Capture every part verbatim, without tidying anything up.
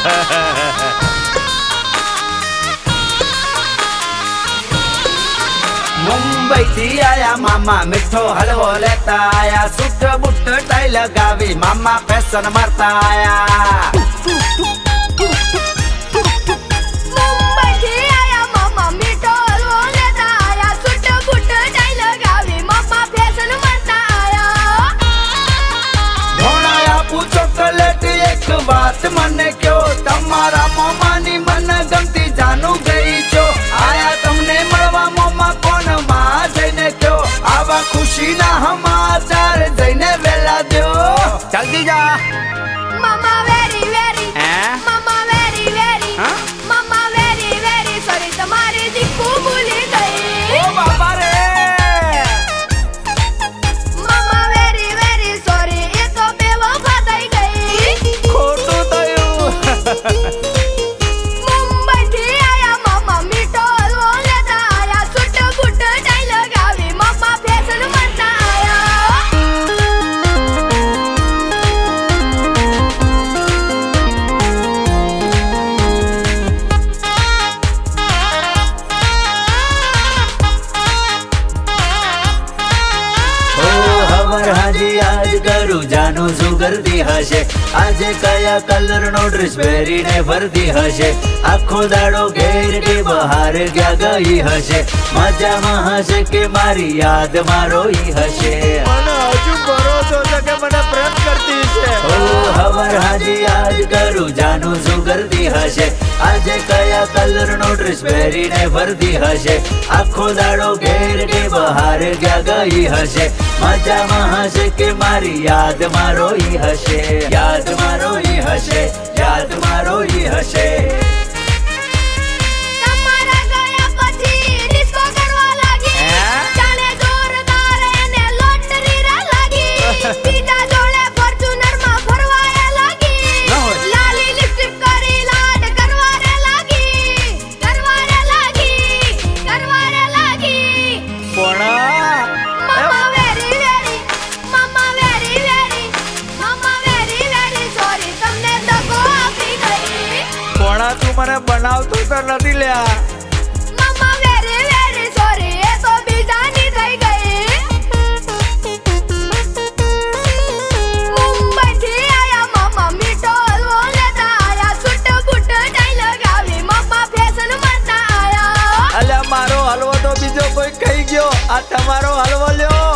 मुंबई थी आया मामा मिठो हलवो लेता आया सूट बूट टाई लगावी मामा फैशन मारता आया मुंबई थी आया मामा मिठो हलवो लेता आया सूट बूट टाई लगावी मामा फैशन मारता आया भोणाया पूछो कलेट एक बात मने क्यों तमारा मोमानी मन गमती जानू गई छो आया तमने मळवा मोमा कोण માં જઈને ક્યો આવા ખુશીના સમાચાર જઈને વેલા દ્યો જલ્દી જા मामा वेरी वेरी હે मामा वेरी वेरी હા मामा वेरी वेरी सॉरी तुम्हारी दिक्कू भूली गई ઓ બાપા રે मामा वेरी वेरी सॉरी ये तो बेवफा થઈ ગઈ ખોટું થયું मुंबई थी आया मामा मिठो हलवो लेता आया सूट बूट टाई लगावी मामा फैशन मारता आया ઓ હવર હાજી આજ કરું જાનું સુગરતી હશે આજે કયા કલરનો ડ્રેસ પહેરીને ફરતી હશે આખો દાડો ઘેર કે બહાર ક્યાં ગઈ હશે મજામાં હશે કે મારી યાદ મારો ઈ હશે મને હજુ ભરોસો છે કે મને પ્રેમ કરતી છે ઓ હવર હાજી આજ કરું જાનું સુગરતી હશે આજે કયા કલરનો ડ્રેસ પહેરીને ફરતી હશે આખો દાડો ઘેર કે બહાર ક્યાં ગઈ હશે મજામાં હશે કે મારી યાદ મારો ઈ હશે યાદ મારો ઈ હશે યાદ મારો ઈ હશે તમારા ગયા પછી ડિસ્કો કરવા લાગી હે? જાણે જોરદાર એને લોટરી રા લાગી બીજા જોડે ફોર્ચ્યુનર માં ફરવાય લાગી ન હોય. લાલી લિપસ્ટિક કરી લાડ કરવા રે લાગી કરવા રે લાગી કરવા રે લાગી પણ મામા વેરી વેરી મામા વેરી વેરી મામા વેરી વેરી સોરી તમને દગો આપી ગઈ પણ તું મને બનાવતો તો નથી લ્યા મામા વેરી વેરી સોરી એ તો બીજાની થઈ ગઈ મુંબઈ થી આયા મામા મીઠો હલવો લેતા આયા સૂટ બૂટ ટાઈ લગાવી મામા ફેશન મારતા આયા અલ્યા મારો હલવો તો બીજો કોઈ ખાઈ ગયો આ તમારો હલવો લ્યો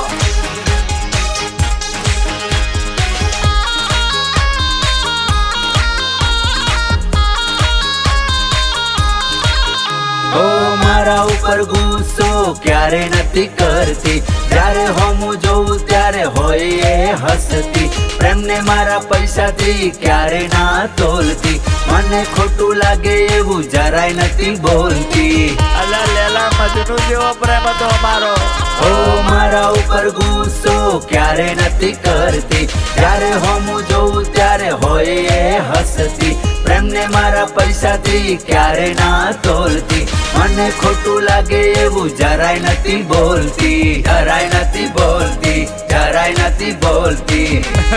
ઓ મારા ઉપર ગુસ્સો ક્યારે નથી કરતી જ્યારે હું જોઉં ત્યારે હોય એ હસતી પ્રેમને મારા પૈસાથી ક્યારે ના તોલતી મને ખોટું લાગે એવું જરાય નથી બોલતી અલ્યા લેલા મજનુ જેવો પ્રેમ હતો મારો ઓ મારા ઉપર ગુસ્સો ક્યારે નથી કરતી જ્યારે હું જોઉં ત્યારે હોય એ હસતી પ્રેમને મારા પૈસાથી ક્યારે ના તોલતી મને ખોટું લાગે એવું જરાય નથી બોલતી જરાય નથી બોલતી જરાય નથી બોલતી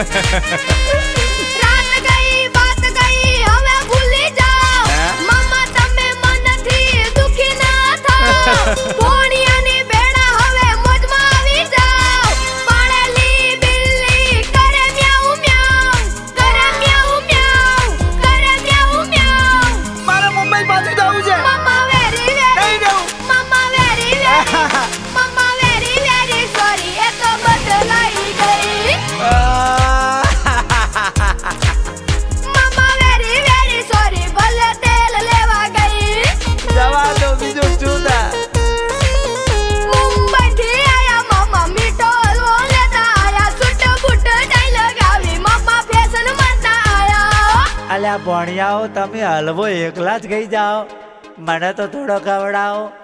રાત ગઈ વાત ગઈ હવે ભૂલી જાઓ હે? મામા તમે મનથી દુખી ના થાઓ ભોણિયાની બેડા હવે મોજમાં આવી જાઓ પાળેલી બિલ્લી કરે મ્યાઉ મ્યાઉ કરે મ્યાઉ મ્યાઉ કરે મ્યાઉ મ્યાઉ મારે મુંબઈ પાછું જવું છે મામા વેરી વેરી નહીં જવું મામા વેરી વેરી મામા વેરી વેરી સોરી એ તો બદલાઈ ગઈ મામા વેરી વેરી સોરી ભલે તેલ લેવા ગઈ જવા દો બીજું શું થા મુંબઈ થી આયા મામા મીઠો હલવો લેતા આયા સૂટ બૂટ ટાઈ લગાવી મામા ફેશન મારતા આયા અલ્યા ભણિયાઓ તમે હલવો એકલા જ ગઈ જાઓ મને તો થોડો ખવડાવો